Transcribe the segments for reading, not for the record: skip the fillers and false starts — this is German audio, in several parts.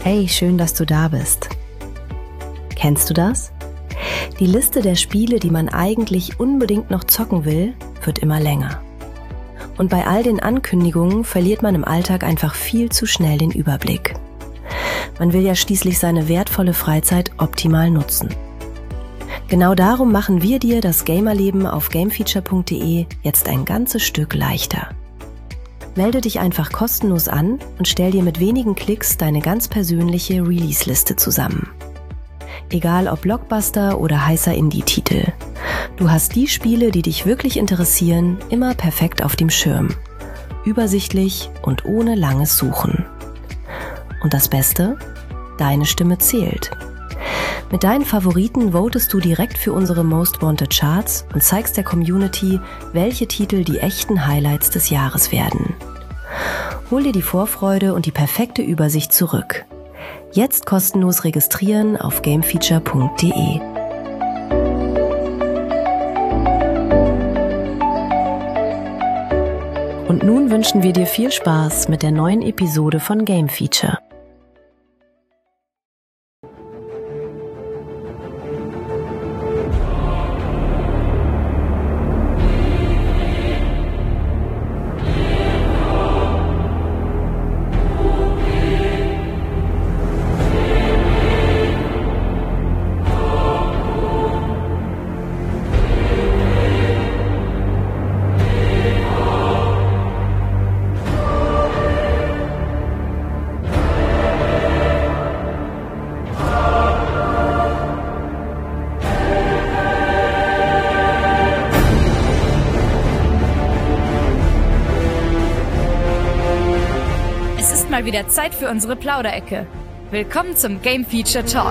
Hey, schön, dass du da bist. Kennst du das? Die Liste der Spiele, die man eigentlich unbedingt noch zocken will, wird immer länger. Und bei all den Ankündigungen verliert man im Alltag einfach viel zu schnell den Überblick. Man will ja schließlich seine wertvolle Freizeit optimal nutzen. Genau darum machen wir dir das Gamerleben auf gamefeature.de jetzt ein ganzes Stück leichter. Melde dich einfach kostenlos an und stell dir mit wenigen Klicks deine ganz persönliche Release-Liste zusammen. Egal ob Blockbuster oder heißer Indie-Titel. Du hast die Spiele, die dich wirklich interessieren, immer perfekt auf dem Schirm. Übersichtlich und ohne langes Suchen. Und das Beste? Deine Stimme zählt. Mit deinen Favoriten votest du direkt für unsere Most Wanted Charts und zeigst der Community, welche Titel die echten Highlights des Jahres werden. Hol dir die Vorfreude und die perfekte Übersicht zurück. Jetzt kostenlos registrieren auf gamefeature.de. Und nun wünschen wir dir viel Spaß mit der neuen Episode von Game Feature. Mal wieder Zeit für unsere Plauderecke. Willkommen zum Game Feature Talk.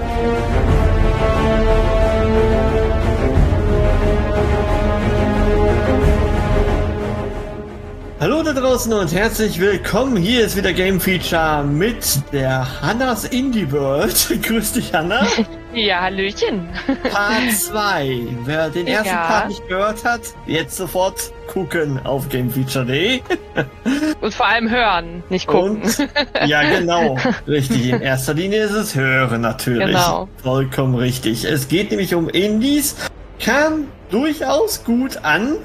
Hallo da draußen und herzlich willkommen. Hier ist wieder Game Feature mit der Hannas Indie World. Grüß dich, Hanna. Ja, Hallöchen. Part 2. Wer den ersten Part nicht gehört hat, jetzt sofort gucken auf gamefeature.de. Und vor allem hören, nicht gucken. Und, ja, genau. Richtig. In erster Linie ist es hören natürlich. Genau. Vollkommen richtig. Es geht nämlich um Indies. Kam durchaus gut an.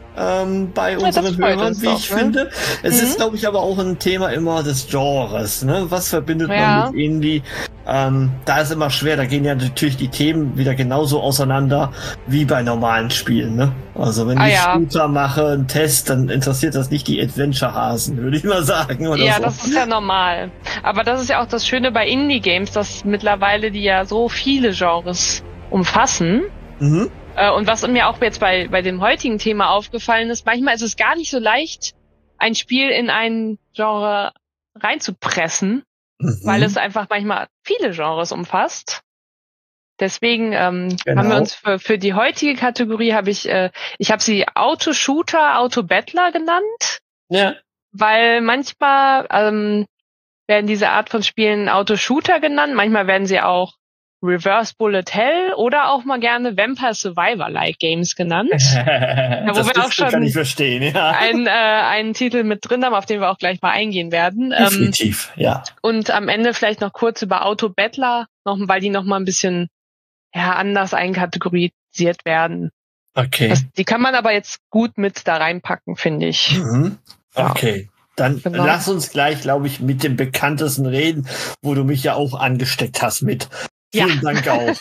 Bei unseren Hörern, wie ich finde. Es ist, glaube ich, aber auch ein Thema immer des Genres. Ne? Was verbindet man mit Indie? Da ist immer schwer. Da gehen ja natürlich die Themen wieder genauso auseinander wie bei normalen Spielen. Ne? Also wenn ich Shooter mache, einen Test, dann interessiert das nicht die Adventure-Hasen, würde ich mal sagen. Oder ja, so. Das ist ja normal. Aber das ist ja auch das Schöne bei Indie-Games, dass mittlerweile die ja so viele Genres umfassen. Mhm. Und was mir auch jetzt bei dem heutigen Thema aufgefallen ist, manchmal ist es gar nicht so leicht, ein Spiel in ein Genre reinzupressen, weil es einfach manchmal viele Genres umfasst. Deswegen haben wir uns für die heutige Kategorie, ich habe sie Auto-Shooter, Auto-Battler genannt. Ja. Weil manchmal werden diese Art von Spielen Auto-Shooter genannt, manchmal werden sie auch Reverse Bullet Hell oder auch mal gerne Vampire Survivor-like Games genannt. Wo wir auch schon kann ich verstehen, ja. einen Titel mit drin haben, auf den wir auch gleich mal eingehen werden. Definitiv, ja. Und am Ende vielleicht noch kurz über Auto-Battler, weil die noch mal ein bisschen anders einkategorisiert werden. Okay. Die kann man aber jetzt gut mit da reinpacken, finde ich. Mhm. Okay. Dann lass uns gleich, glaube ich, mit dem Bekanntesten reden, wo du mich ja auch angesteckt hast mit. Vielen Dank auch.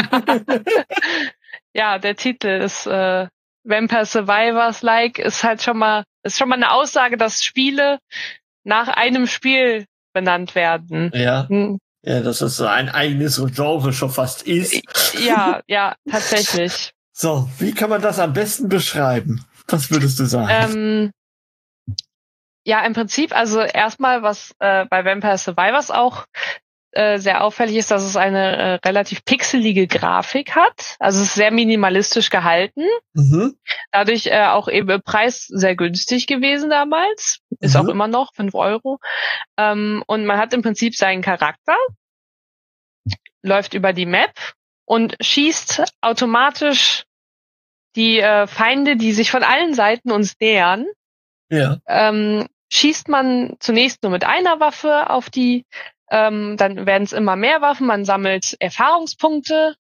Ja, der Titel ist Vampire Survivors-like, ist schon mal eine Aussage, dass Spiele nach einem Spiel benannt werden. Ja. Ja, dass das so ein eigenes Genre schon fast ist. Ja, tatsächlich. So, wie kann man das am besten beschreiben? Was würdest du sagen? Ja, im Prinzip, also erstmal, was bei Vampire Survivors auch sehr auffällig ist, dass es eine relativ pixelige Grafik hat. Also es ist sehr minimalistisch gehalten. Mhm. Dadurch auch eben Preis sehr günstig gewesen damals. Ist auch immer noch 5 €. Und man hat im Prinzip seinen Charakter, läuft über die Map und schießt automatisch die Feinde, die sich von allen Seiten uns nähern. Ja. Schießt man zunächst nur mit einer Waffe auf die Dann werden es immer mehr Waffen, man sammelt Erfahrungspunkte,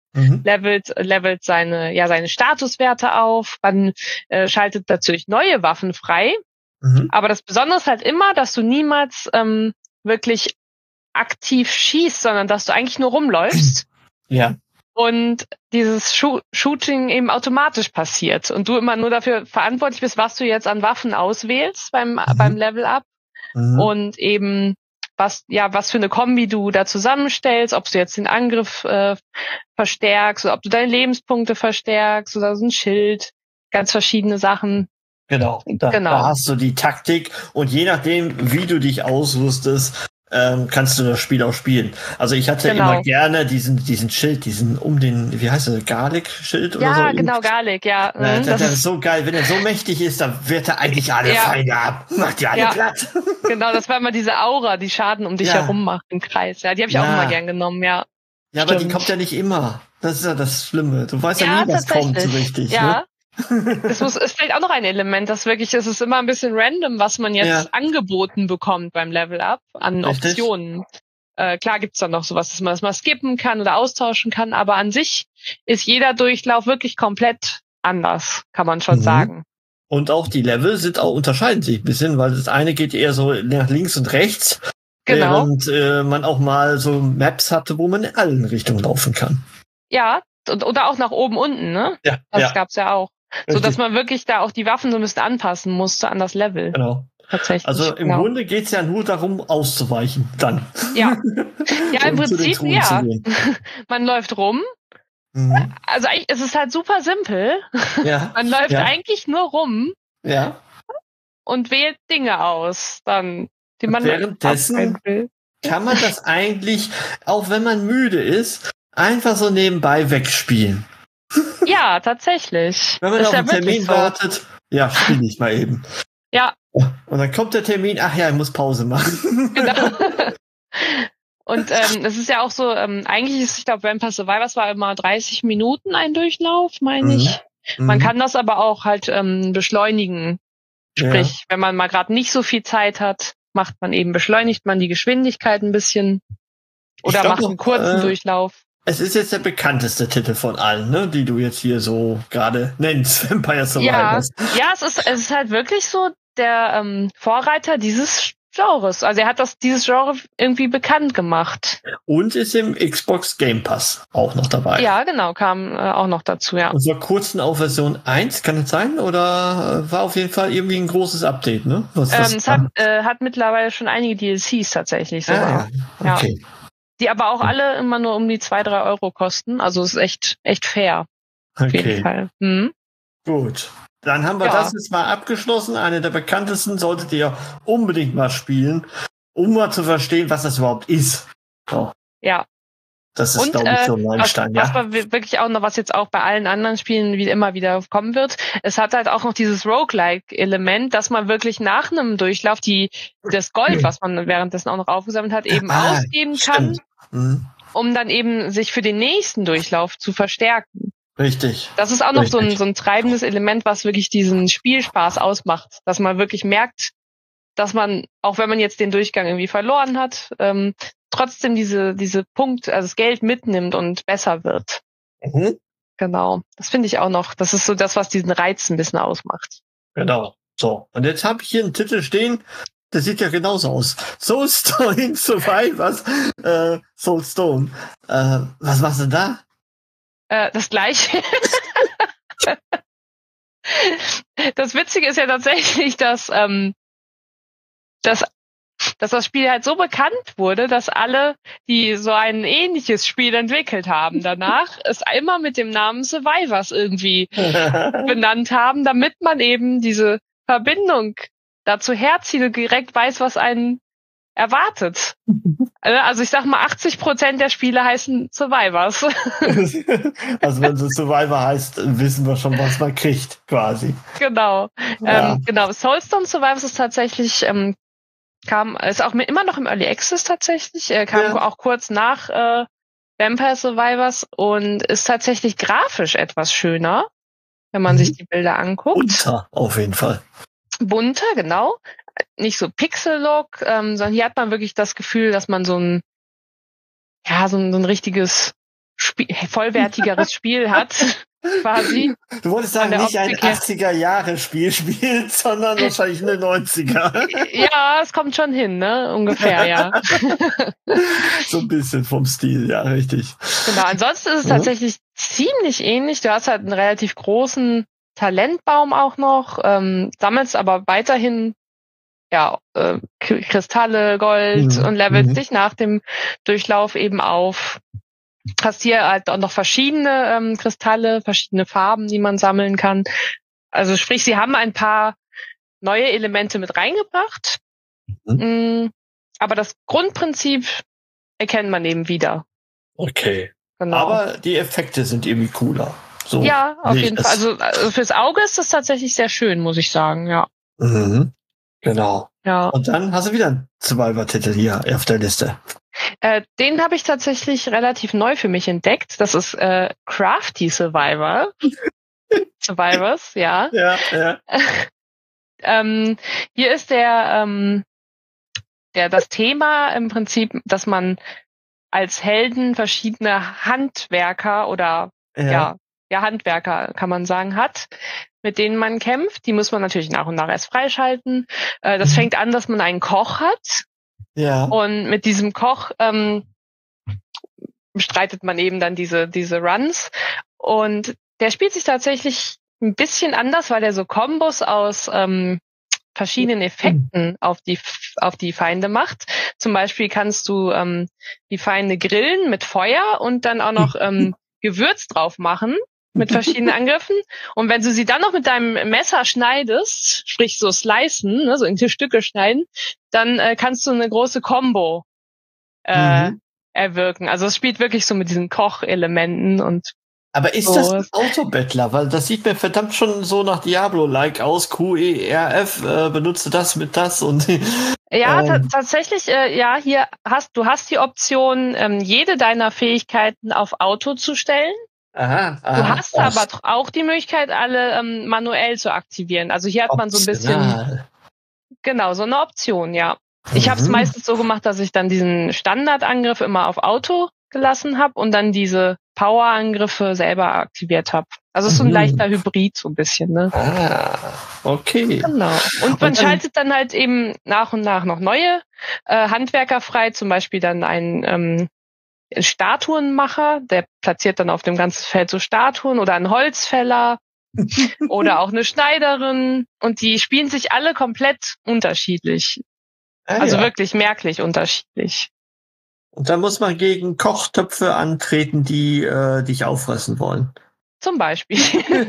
levelt seine Statuswerte auf, man schaltet natürlich neue Waffen frei. Aber das Besondere ist halt immer, dass du niemals wirklich aktiv schießt, sondern dass du eigentlich nur rumläufst. Ja. Und dieses Shooting eben automatisch passiert. Und du immer nur dafür verantwortlich bist, was du jetzt an Waffen auswählst beim Level-Up. Und eben was für eine Kombi du da zusammenstellst, ob du jetzt den Angriff verstärkst oder ob du deine Lebenspunkte verstärkst oder so ein Schild, ganz verschiedene Sachen. Genau. Da hast du die Taktik und je nachdem, wie du dich ausrüstest, kannst du das Spiel auch spielen. Also ich hatte immer gerne diesen Schild, wie heißt das, Garlic-Schild oder so? Ja, genau, Garlic, ja. Das ist so geil. Wenn er so mächtig ist, dann wird er eigentlich alle Feinde ab. Macht die alle platt. Genau, das war immer diese Aura, die Schaden um dich herum macht im Kreis. Ja, die habe ich auch immer gern genommen, ja. Ja, aber die kommt ja nicht immer. Das ist ja das Schlimme. Du weißt ja nie, was kommt so richtig. Ja. Ne? Es ist vielleicht auch noch ein Element, es ist immer ein bisschen random, was man jetzt angeboten bekommt beim Level-Up an Optionen. Klar gibt's dann noch sowas, dass man das mal skippen kann oder austauschen kann, aber an sich ist jeder Durchlauf wirklich komplett anders, kann man schon sagen. Und auch die Level unterscheiden sich ein bisschen, weil das eine geht eher so nach links und rechts, während man auch mal so Maps hatte, wo man in allen Richtungen laufen kann. Ja, oder auch nach oben, unten, ne? Ja. Das gab's ja auch. So dass man wirklich da auch die Waffen so ein bisschen anpassen musste an das Level. Genau. Tatsächlich. Also im Grunde geht's ja nur darum, auszuweichen dann. Ja. Ja, im Prinzip ja. Man läuft rum. Also eigentlich, es ist halt super simpel. Ja. Man läuft eigentlich nur rum. Ja. Und wählt Dinge aus, dann, die man währenddessen will. Kann man das eigentlich, auch wenn man müde ist, einfach so nebenbei wegspielen. Ja, tatsächlich. Wenn man auf einen Termin wartet, spiele ich mal eben. Ja. Und dann kommt der Termin, ich muss Pause machen. Genau. Und es ist ja auch so, eigentlich ist, ich glaube, Vampire Survivors war immer 30 Minuten ein Durchlauf, meine ich. Man kann das aber auch halt beschleunigen. Sprich, wenn man mal gerade nicht so viel Zeit hat, beschleunigt man die Geschwindigkeit ein bisschen oder macht einen kurzen Durchlauf. Es ist jetzt der bekannteste Titel von allen, ne, die du jetzt hier so gerade nennst, Vampire Survivors. Ja, es ist halt wirklich so der Vorreiter dieses Genres. Also er hat dieses Genre irgendwie bekannt gemacht. Und ist im Xbox Game Pass auch noch dabei. Ja, genau, kam auch noch dazu, ja. Und war kurz auf Version 1, kann es sein? Oder war auf jeden Fall irgendwie ein großes Update, ne? Es hat mittlerweile schon einige DLCs tatsächlich sogar. Okay. Ja. Die aber auch alle immer nur um die 2-3 Euro kosten. Also es ist echt fair. Auf jeden Fall. Gut. Dann haben wir das jetzt mal abgeschlossen. Eine der bekanntesten solltet ihr unbedingt mal spielen, um mal zu verstehen, was das überhaupt ist. So. Ja. Das ist, glaube ich, so ein Meilenstein. Was wirklich auch noch, was jetzt auch bei allen anderen Spielen immer wieder kommen wird, es hat halt auch noch dieses Roguelike-Element, dass man wirklich nach einem Durchlauf das Gold, was man währenddessen auch noch aufgesammelt hat, eben ausgeben kann, um dann eben sich für den nächsten Durchlauf zu verstärken. Richtig. Das ist auch noch so ein treibendes Element, was wirklich diesen Spielspaß ausmacht, dass man wirklich merkt, dass man, auch wenn man jetzt den Durchgang irgendwie verloren hat, trotzdem diese Punkte, also das Geld mitnimmt und besser wird. Genau. Das finde ich auch noch. Das ist so das, was diesen Reiz ein bisschen ausmacht. Genau. So. Und jetzt habe ich hier einen Titel stehen, der sieht ja genauso aus. Soulstone Survivors. Soulstone. Was machst du denn da? Das Gleiche. Das Witzige ist ja tatsächlich, dass das Spiel halt so bekannt wurde, dass alle, die so ein ähnliches Spiel entwickelt haben, danach es immer mit dem Namen Survivors irgendwie benannt haben, damit man eben diese Verbindung dazu herzieht und direkt weiß, was einen erwartet. Also ich sag mal, 80% der Spiele heißen Survivors. Also wenn es Survivor heißt, wissen wir schon, was man kriegt, quasi. Genau. Genau. Soulstone Survivors ist tatsächlich ist auch immer noch im Early Access tatsächlich, kam auch kurz nach Vampire Survivors und ist tatsächlich grafisch etwas schöner, wenn man sich die Bilder anguckt. Bunter, auf jeden Fall. Bunter, genau. Nicht so Pixel-Look, sondern hier hat man wirklich das Gefühl, dass man so ein so ein richtiges vollwertigeres Spiel hat, quasi. Du wolltest sagen, nicht ein 80er-Jahre-Spiel spielt, sondern wahrscheinlich eine 90er. Ja, es kommt schon hin, ne? Ungefähr, ja. So ein bisschen vom Stil, ja, richtig. Genau, ansonsten ist es tatsächlich ziemlich ähnlich. Du hast halt einen relativ großen Talentbaum auch noch, sammelst aber weiterhin Kristalle, Gold und levelst dich nach dem Durchlauf eben auf. Hast hier halt auch noch verschiedene Kristalle, verschiedene Farben, die man sammeln kann. Also sprich, sie haben ein paar neue Elemente mit reingebracht. Aber das Grundprinzip erkennt man eben wieder. Okay. Genau. Aber die Effekte sind irgendwie cooler. So ja, auf jeden Fall. Also fürs Auge ist das tatsächlich sehr schön, muss ich sagen, ja. Genau. Ja. Und dann hast du wieder einen Survivor-Titel hier auf der Liste. Den habe ich tatsächlich relativ neu für mich entdeckt. Das ist Crafty Survivor. Survivors, ja. Ja. Hier ist das Thema im Prinzip, dass man als Helden verschiedene Handwerker oder Handwerker, kann man sagen, hat, mit denen man kämpft. Die muss man natürlich nach und nach erst freischalten. Das fängt an, dass man einen Koch hat. Ja. Und mit diesem Koch bestreitet man eben dann diese Runs. Und der spielt sich tatsächlich ein bisschen anders, weil er so Kombos aus verschiedenen Effekten auf die Feinde macht. Zum Beispiel kannst du die Feinde grillen mit Feuer und dann auch noch Gewürz drauf machen mit verschiedenen Angriffen. Und wenn du sie dann noch mit deinem Messer schneidest, sprich so slicen, ne, so in Stücke schneiden, dann kannst du eine große Combo erwirken. Also es spielt wirklich so mit diesen Kochelementen und aber ist das ein Autobattler? Weil das sieht mir verdammt schon so nach Diablo-like aus. QERF, benutze das mit das und ja, tatsächlich, hier du hast die Option, jede deiner Fähigkeiten auf Auto zu stellen. Aha, du hast aber auch die Möglichkeit, alle manuell zu aktivieren. Also hier hat man so ein bisschen so eine Option, ja. Ich habe es meistens so gemacht, dass ich dann diesen Standardangriff immer auf Auto gelassen habe und dann diese Power-Angriffe selber aktiviert habe. Also es ist so ein leichter Hybrid so ein bisschen, ne? Okay. Genau. Und man schaltet dann halt eben nach und nach noch neue Handwerker frei, zum Beispiel dann einen Statuenmacher, der platziert dann auf dem ganzen Feld so Statuen oder einen Holzfäller oder auch eine Schneiderin und die spielen sich alle komplett unterschiedlich. Also wirklich merklich unterschiedlich. Und dann muss man gegen Kochtöpfe antreten, die dich auffressen wollen. Zum Beispiel.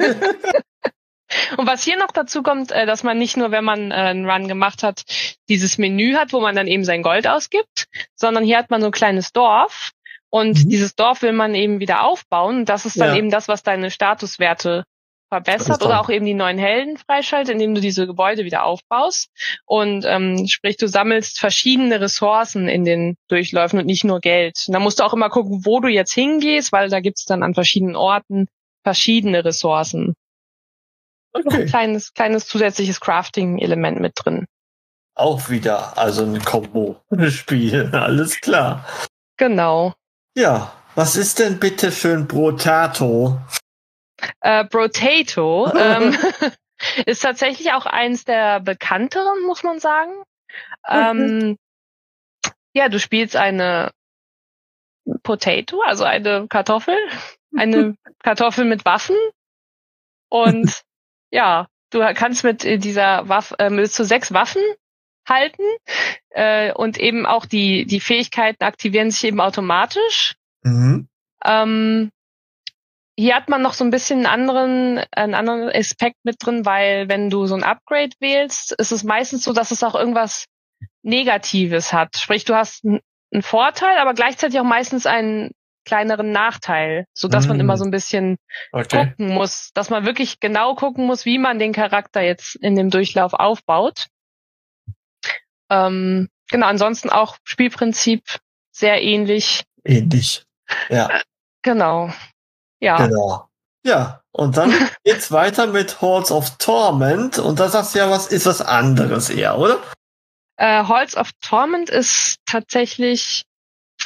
Und was hier noch dazu kommt, dass man nicht nur, wenn man einen Run gemacht hat, dieses Menü hat, wo man dann eben sein Gold ausgibt, sondern hier hat man so ein kleines Dorf und dieses Dorf will man eben wieder aufbauen. Das ist dann eben das, was deine Statuswerte verbessert oder auch eben die neuen Helden freischaltet, indem du diese Gebäude wieder aufbaust. Und sprich, du sammelst verschiedene Ressourcen in den Durchläufen und nicht nur Geld. Und da musst du auch immer gucken, wo du jetzt hingehst, weil da gibt's dann an verschiedenen Orten verschiedene Ressourcen. Okay. Ein kleines zusätzliches Crafting-Element mit drin. Auch wieder, also ein Kombo-Spiel, alles klar. Genau. Ja, was ist denn bitte für ein Brotato? Brotato ist tatsächlich auch eins der bekannteren, muss man sagen. Du spielst eine Potato, also eine Kartoffel mit Waffen und du kannst mit dieser Waffe bis zu 6 Waffen halten und eben auch die Fähigkeiten aktivieren sich eben automatisch. Hier hat man noch so ein bisschen einen anderen Aspekt mit drin, weil wenn du so ein Upgrade wählst, ist es meistens so, dass es auch irgendwas Negatives hat. Sprich, du hast einen Vorteil, aber gleichzeitig auch meistens einen kleineren Nachteil, so dass man immer so ein bisschen gucken muss, dass man wirklich genau gucken muss, wie man den Charakter jetzt in dem Durchlauf aufbaut. Ansonsten auch Spielprinzip sehr ähnlich. Ja. Genau. Ja. Genau. Ja, und dann geht's weiter mit Halls of Torment und da sagst du ja, ist was anderes eher, oder? Halls of Torment ist tatsächlich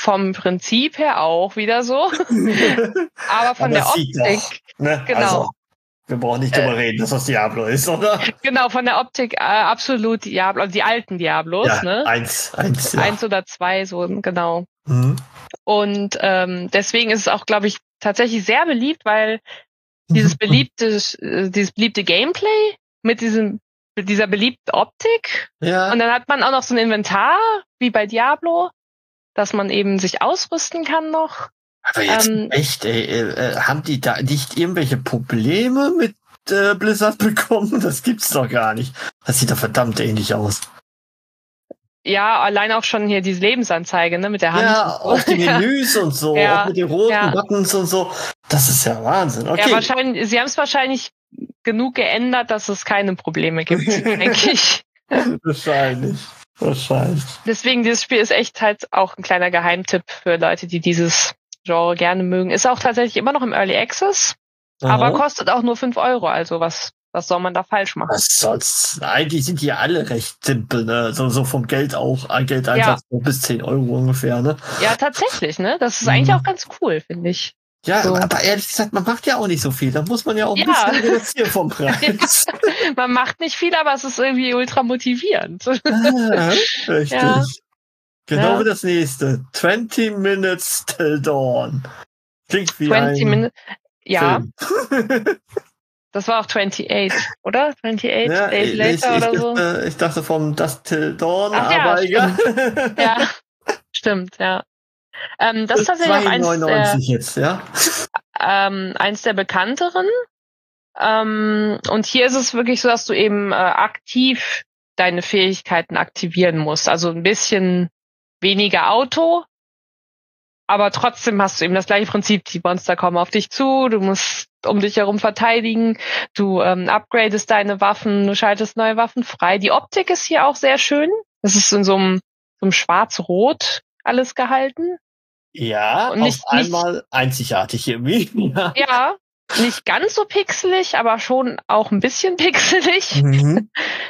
vom Prinzip her auch wieder so. Aber von der Optik. Doch, ne? Genau. Also, wir brauchen nicht drüber reden, dass das Diablo ist, oder? Genau, von der Optik absolut Diablo, die alten Diablos, ja, ne? Eins, ja. 1 oder 2, so, genau. Mhm. Und deswegen ist es auch, glaube ich, tatsächlich sehr beliebt, weil dieses beliebte Gameplay mit dieser beliebten Optik. Ja. Und dann hat man auch noch so ein Inventar, wie bei Diablo, dass man eben sich ausrüsten kann noch. Aber jetzt echt, haben die da nicht irgendwelche Probleme mit Blizzard bekommen? Das gibt's doch gar nicht. Das sieht doch verdammt ähnlich aus. Ja, allein auch schon hier diese Lebensanzeige, ne, mit der Hand. Ja, auch die Menüs und so, auch mit den roten Buttons und so. Das ist ja Wahnsinn. Okay. Ja, sie haben es wahrscheinlich genug geändert, dass es keine Probleme gibt, denke ich. Wahrscheinlich. Deswegen, dieses Spiel ist echt halt auch ein kleiner Geheimtipp für Leute, die dieses Genre gerne mögen. Ist auch tatsächlich immer noch im Early Access, aber kostet auch nur 5 €. Also was soll man da falsch machen? Was soll's? Eigentlich sind die ja alle recht simpel, ne? So vom Geld auch, Geldeinsatz bis 10 € ungefähr, ne? Ja, tatsächlich, ne? Das ist eigentlich auch ganz cool, finde ich. Ja, so. Aber ehrlich gesagt, man macht ja auch nicht so viel. Da muss man ja auch ein bisschen reduzieren vom Preis. Man macht nicht viel, aber es ist irgendwie ultra motivierend. Richtig. Ja. Genau wie das nächste. 20 Minutes Till Dawn. Klingt wie 20 Minutes. Ja. Film. Das war auch 28, oder? 28 Days Later oder so? Ich dachte vom Dusk Till Dawn, aber egal. Ja, stimmt, ja. Das ist tatsächlich auch eins der bekannteren. Und hier ist es wirklich so, dass du eben aktiv deine Fähigkeiten aktivieren musst. Also ein bisschen weniger Auto, aber trotzdem hast du eben das gleiche Prinzip. Die Monster kommen auf dich zu, du musst um dich herum verteidigen, du upgradest deine Waffen, du schaltest neue Waffen frei. Die Optik ist hier auch sehr schön. Das ist in so einem Schwarz-Rot alles gehalten. Ja, und auf einmal einzigartig irgendwie. Ja, nicht ganz so pixelig, aber schon auch ein bisschen pixelig. Mhm.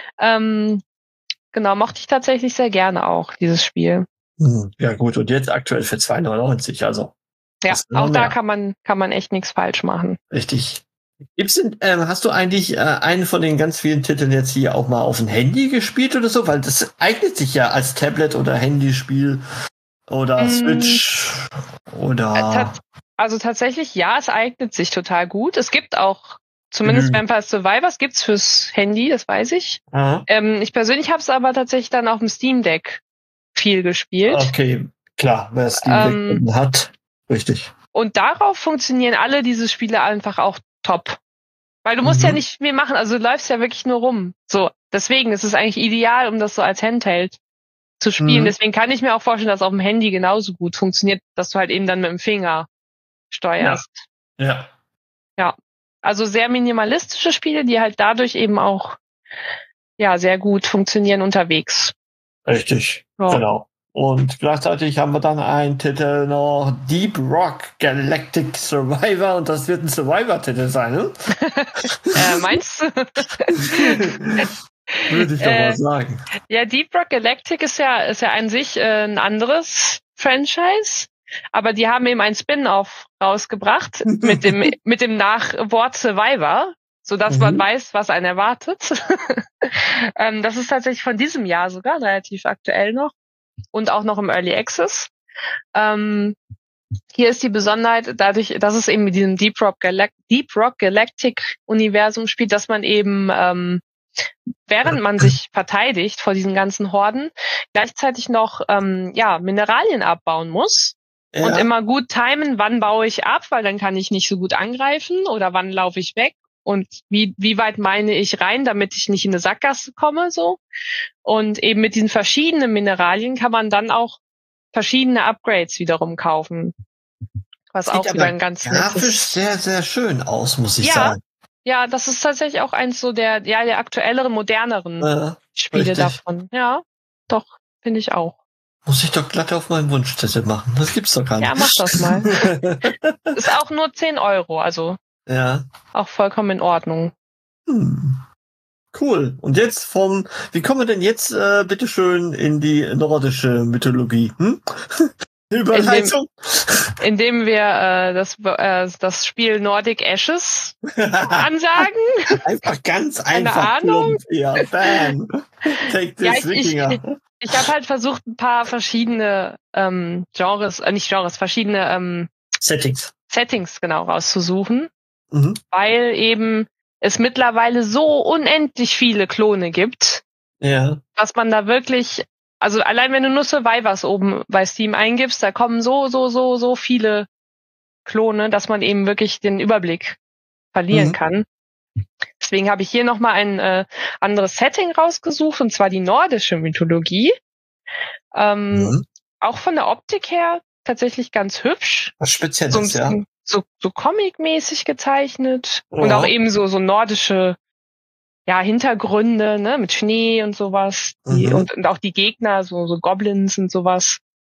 Genau, mochte ich tatsächlich sehr gerne auch, dieses Spiel. Ja gut, und jetzt aktuell für 2,99 €, also. Ja, auch da kann man echt nichts falsch machen. Richtig. Hast du eigentlich einen von den ganz vielen Titeln jetzt hier auch mal auf dem Handy gespielt oder so? Weil das eignet sich ja als Tablet- oder Handyspiel oder Switch oder... Also tatsächlich, ja, es eignet sich total gut. Es gibt auch, zumindest Vampire Survivors gibt's fürs Handy, das weiß ich. Ich persönlich habe es aber tatsächlich dann auf dem Steam Deck viel gespielt. Okay, klar, wer Steam Deck hat, richtig. Und darauf funktionieren alle diese Spiele einfach auch top. Weil du musst ja nicht viel machen, also du läufst ja wirklich nur rum. So, deswegen ist es eigentlich ideal, um das so als Handheld zu spielen. Deswegen kann ich mir auch vorstellen, dass auf dem Handy genauso gut funktioniert, dass du halt eben dann mit dem Finger steuerst. Ja. Also sehr minimalistische Spiele, die halt dadurch eben auch sehr gut funktionieren unterwegs. Richtig, genau. Und gleichzeitig haben wir dann einen Titel noch, Deep Rock Galactic Survivor, und das wird ein Survivor-Titel sein, ne? Meinst du? Würde ich doch mal sagen. Ja, Deep Rock Galactic ist ja an sich ein anderes Franchise, aber die haben eben ein Spin-off rausgebracht mit dem Nachwort Survivor, sodass man weiß, was einen erwartet. Das ist tatsächlich von diesem Jahr sogar relativ aktuell noch und auch noch im Early Access. Hier ist die Besonderheit dadurch, dass es eben mit diesem Deep Rock Galactic Universum spielt, dass man eben während man sich verteidigt vor diesen ganzen Horden, gleichzeitig noch Mineralien abbauen muss. Ja. Und immer gut timen, wann baue ich ab, weil dann kann ich nicht so gut angreifen, oder wann laufe ich weg und wie weit meine ich rein, damit ich nicht in eine Sackgasse komme, so. Und eben mit diesen verschiedenen Mineralien kann man dann auch verschiedene Upgrades wiederum kaufen. Was auch wieder ein ganz grafisch sehr, sehr schön aus, muss ich sagen. Ja, das ist tatsächlich auch eins so der aktuelleren, moderneren Spiele davon. Ja, doch, finde ich auch. Muss ich doch glatt auf meinen Wunschzettel machen. Das gibt's doch gar nicht. Ja, mach das mal. Ist auch nur 10 €, also auch vollkommen in Ordnung. Cool. Und jetzt wie kommen wir denn jetzt bitteschön in die nordische Mythologie? Überleitung. Indem wir das Spiel Nordic Ashes ansagen. Einfach ganz einfach. Keine Ahnung. Ja, bam. Take this, Wikinger. Ich habe halt versucht, ein paar verschiedene verschiedene Settings genau rauszusuchen, weil eben es mittlerweile so unendlich viele Klone gibt, dass man da wirklich, also allein wenn du nur Survivors oben bei Steam eingibst, da kommen so viele Klone, dass man eben wirklich den Überblick verlieren kann. Deswegen habe ich hier nochmal ein anderes Setting rausgesucht, und zwar die nordische Mythologie. Auch von der Optik her tatsächlich ganz hübsch. Was Spezielles, so Comic-mäßig gezeichnet. Und auch eben so nordische Hintergründe, ne, mit Schnee und sowas. Und auch die Gegner, so Goblins und sowas.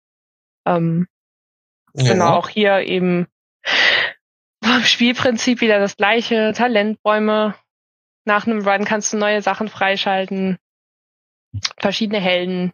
Genau, auch hier eben vom Spielprinzip wieder das gleiche. Talentbäume. Nach einem Run kannst du neue Sachen freischalten. Verschiedene Helden.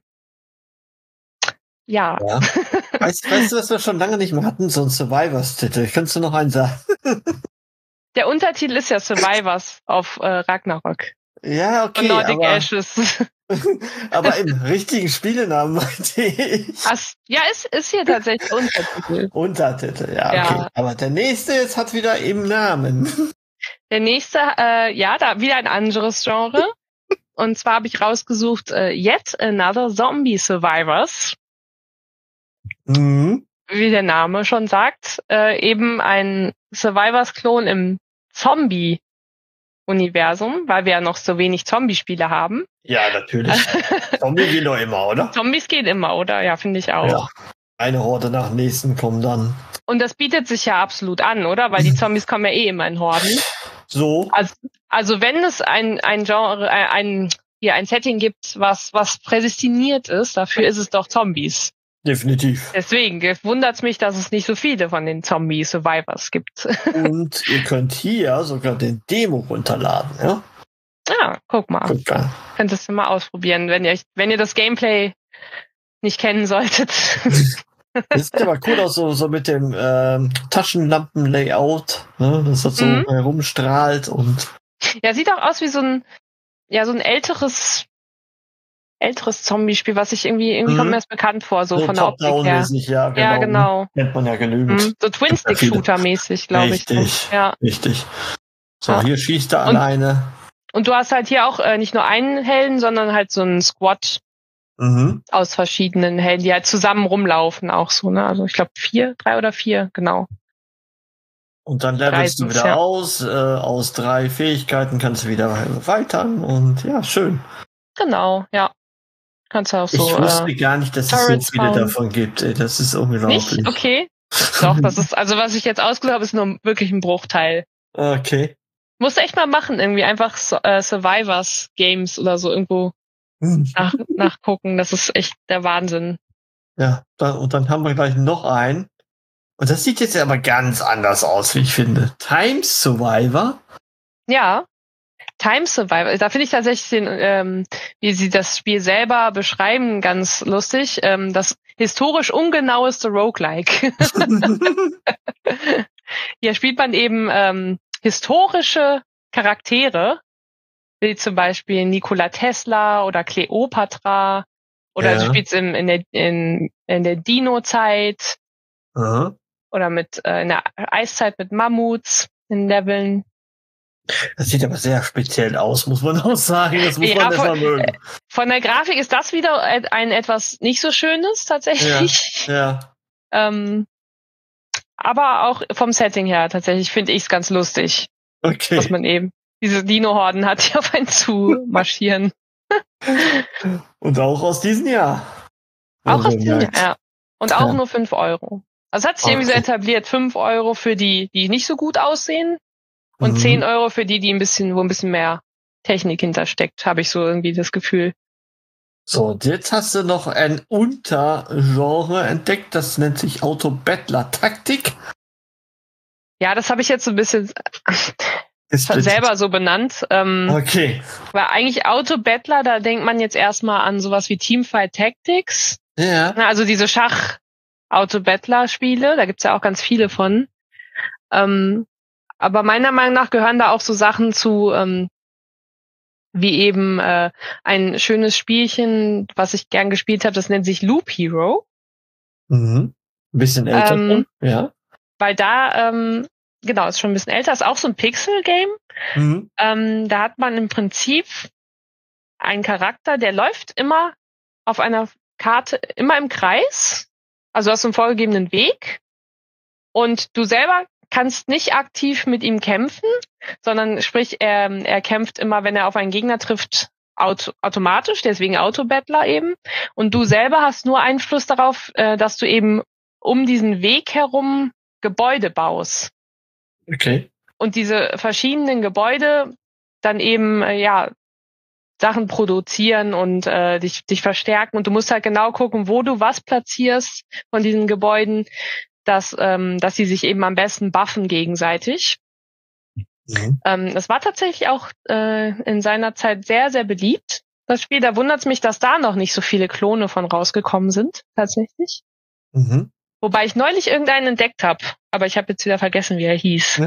Ja. Weißt du, was wir schon lange nicht mehr hatten? So ein Survivors-Titel. Könntest du noch einen sagen? Der Untertitel ist ja Survivors auf Ragnarok. Ja, okay. Und Nordic Ashes. Aber im richtigen Spielenamen meinte ich. Ist hier tatsächlich Untertitel. Untertitel, okay. Aber der nächste jetzt hat wieder eben Namen. Der nächste, da wieder ein anderes Genre. Und zwar habe ich rausgesucht Yet Another Zombie Survivors. Wie der Name schon sagt, eben ein Survivors-Klon im Zombie-Universum, weil wir ja noch so wenig Zombie-Spiele haben. Ja, natürlich. Zombie gehen doch immer, oder? Zombies gehen immer, oder? Ja, finde ich auch. Ja. Eine Horde nach nächsten kommen dann. Und das bietet sich ja absolut an, oder? Weil die Zombies kommen ja immer in Horden. So. Also wenn es ein Genre, ein Setting gibt, was prädestiniert ist, dafür ist es doch Zombies. Definitiv. Deswegen wundert's mich, dass es nicht so viele von den Zombie-Survivors gibt. Und ihr könnt hier sogar den Demo runterladen, ja? Ja, guck mal. Könntest du mal ausprobieren, wenn ihr das Gameplay nicht kennen solltet. Das sieht aber cool aus, so mit dem Taschenlampen-Layout, ne? Das so herumstrahlt und. Ja, sieht auch aus wie so ein älteres Zombie-Spiel, was ich irgendwie kommt mir das bekannt vor, so von der Optik her. Ja, genau. Kennt man ja genügend. So Twin-Stick-Shooter-mäßig, glaube ich. Richtig. So, hier schießt er alleine. Und du hast halt hier auch nicht nur einen Helden, sondern halt so einen Squad aus verschiedenen Helden, die halt zusammen rumlaufen auch so, ne? Also ich glaube 3 oder 4, genau. Und dann levelst du wieder aus 3 Fähigkeiten kannst du wieder erweitern und ja, schön. Genau, ja. Kannst du auch so. Ich wusste gar nicht, dass es so viele davon gibt. Ey, das ist unglaublich. Nicht? Okay. Doch, das ist, also was ich jetzt ausgesucht habe, ist nur wirklich ein Bruchteil. Okay. Musst du echt mal machen, irgendwie einfach Survivors Games oder so irgendwo nachgucken. Das ist echt der Wahnsinn. Ja, und dann haben wir gleich noch einen. Und das sieht jetzt aber ganz anders aus, wie ich finde. Time Survivor? Ja. Time Survivor, da finde ich tatsächlich wie sie das Spiel selber beschreiben, ganz lustig. Das historisch ungenaueste Roguelike. Hier spielt man eben historische Charaktere, wie zum Beispiel Nikola Tesla oder Kleopatra, oder du spielst in der Dino-Zeit oder in der Eiszeit mit Mammuts in Leveln. Das sieht aber sehr speziell aus, muss man auch sagen. Das muss man erstmal mögen. Von der Grafik ist das wieder ein etwas nicht so schönes, tatsächlich. Ja. Aber auch vom Setting her, tatsächlich, finde ich es ganz lustig. Okay. Dass man eben diese Dino-Horden hat, die auf einen zu marschieren. Und auch aus diesem Jahr. Auch aus diesem Jahr, ja. Und auch nur 5 €. Also es hat sich irgendwie so etabliert, 5 € für die nicht so gut aussehen. Und 10 € für die wo ein bisschen mehr Technik hintersteckt, habe ich so irgendwie das Gefühl. So, und jetzt hast du noch ein Untergenre entdeckt, das nennt sich Auto-Battler-Taktik. Ja, das habe ich jetzt so ein bisschen selber so benannt. Okay. Weil eigentlich Auto-Battler, da denkt man jetzt erstmal an sowas wie Teamfight Tactics. Ja. Also diese Auto-Battler-Spiele. Da gibt's ja auch ganz viele von. Aber meiner Meinung nach gehören da auch so Sachen zu, wie eben ein schönes Spielchen, was ich gern gespielt habe, das nennt sich Loop Hero. Mhm. Ein bisschen älter schon, ja. Weil da, genau, ist schon ein bisschen älter, ist auch so ein Pixel-Game. Mhm. Da hat man im Prinzip einen Charakter, der läuft immer auf einer Karte, immer im Kreis. Also du hast einen vorgegebenen Weg. Und du selber kannst nicht aktiv mit ihm kämpfen, sondern sprich, er kämpft immer, wenn er auf einen Gegner trifft, automatisch, deswegen Auto-Battler eben. Und du selber hast nur Einfluss darauf, dass du eben um diesen Weg herum Gebäude baust. Okay. Und diese verschiedenen Gebäude dann eben, Sachen produzieren und dich verstärken. Und du musst halt genau gucken, wo du was platzierst von diesen Gebäuden, dass sie sich eben am besten buffen gegenseitig. Mhm. Das war tatsächlich auch in seiner Zeit sehr, sehr beliebt, das Spiel. Da wundert es mich, dass da noch nicht so viele Klone von rausgekommen sind, tatsächlich. Mhm. Wobei ich neulich irgendeinen entdeckt habe, aber ich habe jetzt wieder vergessen, wie er hieß.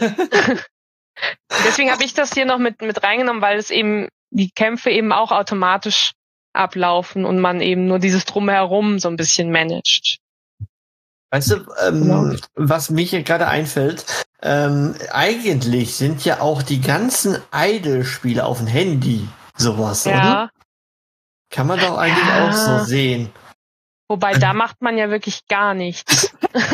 Deswegen habe ich das hier noch mit reingenommen, weil es eben die Kämpfe eben auch automatisch ablaufen und man eben nur dieses Drumherum so ein bisschen managt. Weißt du, was mir hier gerade einfällt, eigentlich sind ja auch die ganzen Idle-Spiele auf dem Handy sowas, oder? Kann man doch eigentlich auch so sehen. Wobei, da macht man ja wirklich gar nichts.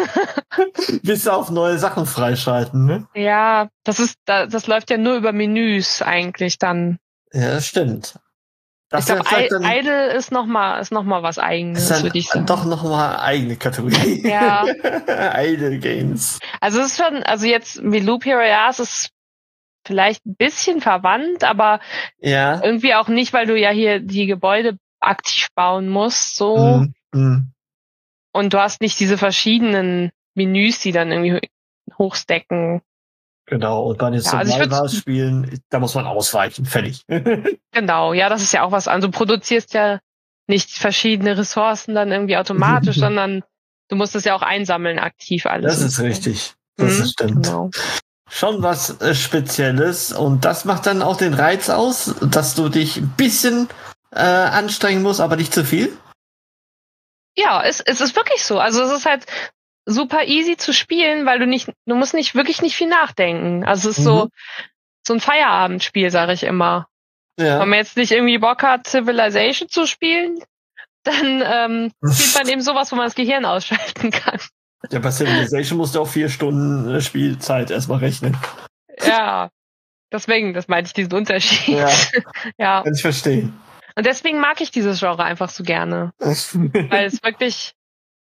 Bis auf neue Sachen freischalten, ne? Ja, das läuft ja nur über Menüs eigentlich dann. Ja, das stimmt. Ich glaube, Idle ist noch mal was Eigenes, würde ich sagen. Doch noch mal eigene Kategorie. Ja. Idle Games. Also es ist schon, also jetzt wie Loop Hero, ja, es ist vielleicht ein bisschen verwandt, aber irgendwie auch nicht, weil du ja hier die Gebäude aktiv bauen musst, so. Mhm. Und du hast nicht diese verschiedenen Menüs, die dann irgendwie hochstecken. Genau, und bei den Survival-Spielen, da muss man ausweichen, fertig. Genau, ja, das ist ja auch was an. Du produzierst ja nicht verschiedene Ressourcen dann irgendwie automatisch, sondern du musst es ja auch einsammeln, aktiv alles. Das ist richtig. Das stimmt. Genau. Schon was Spezielles. Und das macht dann auch den Reiz aus, dass du dich ein bisschen anstrengen musst, aber nicht zu viel? Ja, es ist wirklich so. Also es ist halt super easy zu spielen, weil du musst wirklich nicht viel nachdenken. Also es ist so ein Feierabendspiel, sage ich immer. Ja. Wenn man jetzt nicht irgendwie Bock hat, Civilization zu spielen, dann spielt man eben sowas, wo man das Gehirn ausschalten kann. Ja, bei Civilization musst du auch 4 Stunden Spielzeit erstmal rechnen. Ja, deswegen, das meinte ich, diesen Unterschied. Ja. Kann ich verstehen. Und deswegen mag ich dieses Genre einfach so gerne. Weil es wirklich,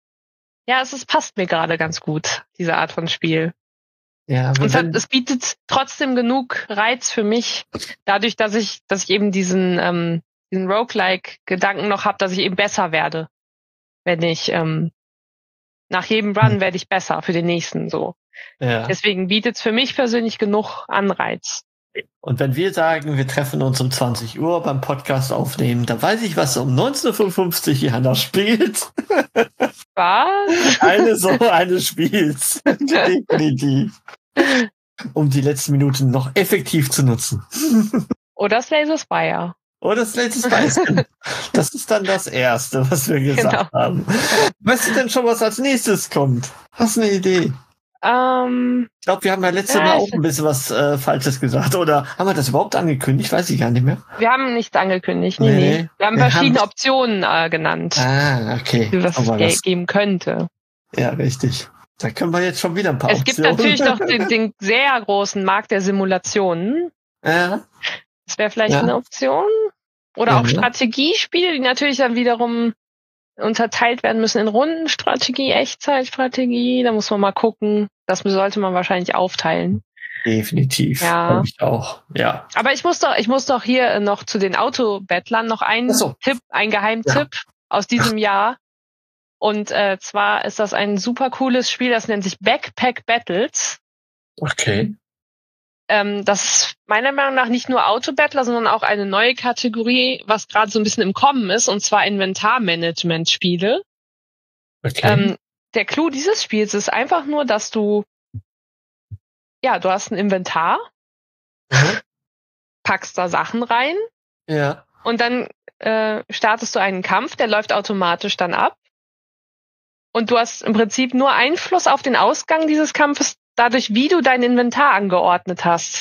es passt mir gerade ganz gut, diese Art von Spiel. Ja, und es bietet trotzdem genug Reiz für mich, dadurch, dass ich eben diesen Roguelike-Gedanken noch habe, dass ich eben besser werde. Wenn ich nach jedem Run werde ich besser für den nächsten so. Ja. Deswegen bietet es für mich persönlich genug Anreiz. Und wenn wir sagen, wir treffen uns um 20 Uhr beim Podcast aufnehmen, dann weiß ich, was um 19.55 Uhr Johanna spielt. Was? Eine spielt. Definitiv. Um die letzten Minuten noch effektiv zu nutzen. Oder Slay the Spire. Oder Slay the Spire. Das ist dann das Erste, was wir gesagt haben. Weißt du denn schon, was als nächstes kommt? Hast du eine Idee? Ich glaube, wir haben ja letztes Mal auch ein bisschen was Falsches gesagt. Oder haben wir das überhaupt angekündigt? Weiß ich gar nicht mehr. Wir haben nichts angekündigt. Nee. Wir haben verschiedene Optionen genannt. Okay. Wie was es geben könnte. Ja, richtig. Da können wir jetzt schon wieder ein paar Optionen. Es gibt natürlich noch den sehr großen Markt der Simulationen. Ja. Das wäre vielleicht eine Option. Oder auch Strategiespiele, die natürlich dann wiederum unterteilt werden müssen in Rundenstrategie, Echtzeitstrategie. Da muss man mal gucken. Das sollte man wahrscheinlich aufteilen. Definitiv. Ja. Ich auch. Ja. Aber ich muss doch hier noch zu den Auto-Battlern noch einen Tipp, einen Geheimtipp aus diesem Jahr. Und zwar ist das ein super cooles Spiel, das nennt sich Backpack Battles. Okay. Das ist meiner Meinung nach nicht nur Auto-Battler, sondern auch eine neue Kategorie, was gerade so ein bisschen im Kommen ist, und zwar Inventarmanagement-Spiele. Okay. der Clou dieses Spiels ist einfach nur, dass du hast ein Inventar, packst da Sachen rein und dann startest du einen Kampf, der läuft automatisch dann ab. Und du hast im Prinzip nur Einfluss auf den Ausgang dieses Kampfes, dadurch, wie du dein Inventar angeordnet hast.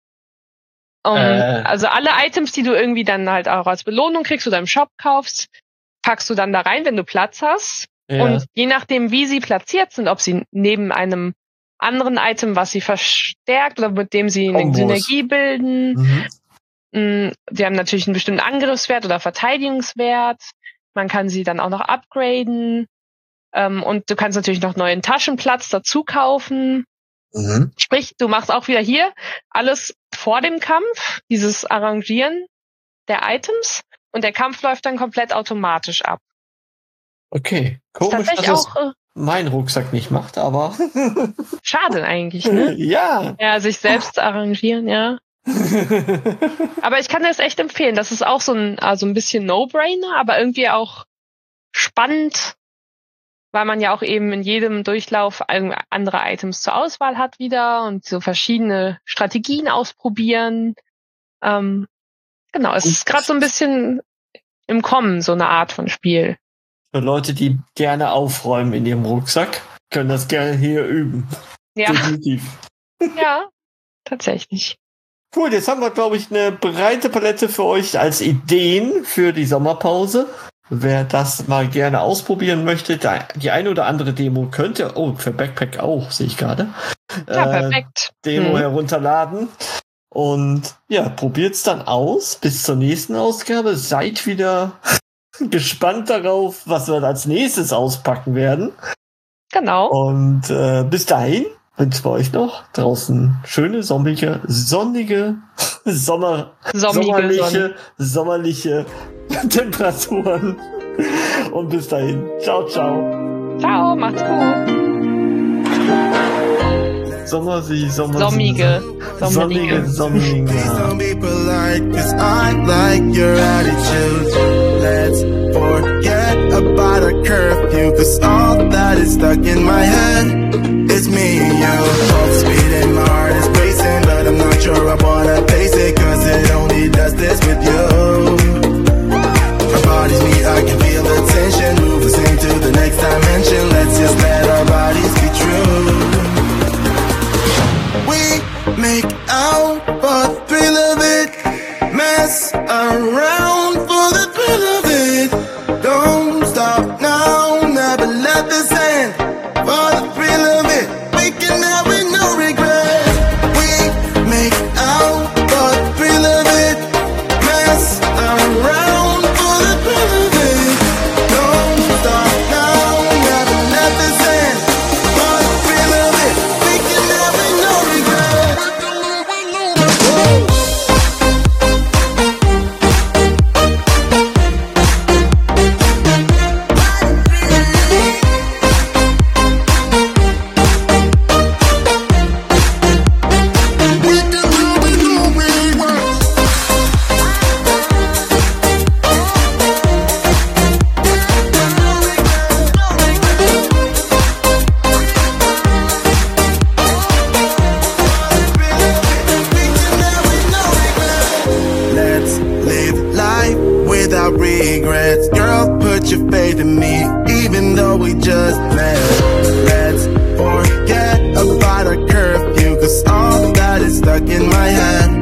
Also alle Items, die du irgendwie dann halt auch als Belohnung kriegst oder im Shop kaufst, packst du dann da rein, wenn du Platz hast. Ja. Und je nachdem, wie sie platziert sind, ob sie neben einem anderen Item, was sie verstärkt oder mit dem sie eine Synergie bilden. Die haben natürlich einen bestimmten Angriffswert oder Verteidigungswert. Man kann sie dann auch noch upgraden. Und du kannst natürlich noch neuen Taschenplatz dazu kaufen. Sprich, du machst auch wieder hier alles vor dem Kampf, dieses Arrangieren der Items. Und der Kampf läuft dann komplett automatisch ab. Okay, komisch, dass das mein Rucksack nicht macht, aber... Schade eigentlich, ne? Ja, sich selbst arrangieren, ja. Aber ich kann das echt empfehlen. Das ist auch so ein bisschen No-Brainer, aber irgendwie auch spannend, weil man ja auch eben in jedem Durchlauf andere Items zur Auswahl hat wieder und so verschiedene Strategien ausprobieren. Genau, es ist gerade so ein bisschen im Kommen, so eine Art von Spiel. Für Leute, die gerne aufräumen in ihrem Rucksack, können das gerne hier üben. Ja. Definitiv. Ja, tatsächlich. Cool, jetzt haben wir, glaube ich, eine breite Palette für euch als Ideen für die Sommerpause. Wer das mal gerne ausprobieren möchte, die eine oder andere Demo könnte, für Backpack auch, sehe ich gerade. Ja, perfekt. Demo herunterladen. Und ja, probiert's dann aus. Bis zur nächsten Ausgabe. Seid wieder gespannt darauf, was wir als nächstes auspacken werden. Genau. Und bis dahin wünschen wir euch noch draußen schöne, sonnige, sommerliche Temperaturen. Und bis dahin. Ciao, ciao. Ciao, macht's gut. Sommige. Don't be polite, 'cause I like your attitude. Let's forget about a curfew, 'cause all that is stuck in my head is me and you. Both speeding, my heart is racing, but I'm not sure I wanna face it, 'cause it only does this with you. Our bodies meet, I can feel the tension, move us into the next dimension. Let's just let our bodies be true. We make out for the thrill of it, mess around for the thrill of it. Don't stop now, never let this end. For the thrill of it, we can have it, no regret. We make out for the thrill of it, mess around for the thrill of it. Don't stop now, never let this end. For the thrill of it, we can have it, no regret. Let's live life without regrets. Girl, put your faith in me, even though we just met. Let's forget about a curfew, 'cause all that is stuck in my head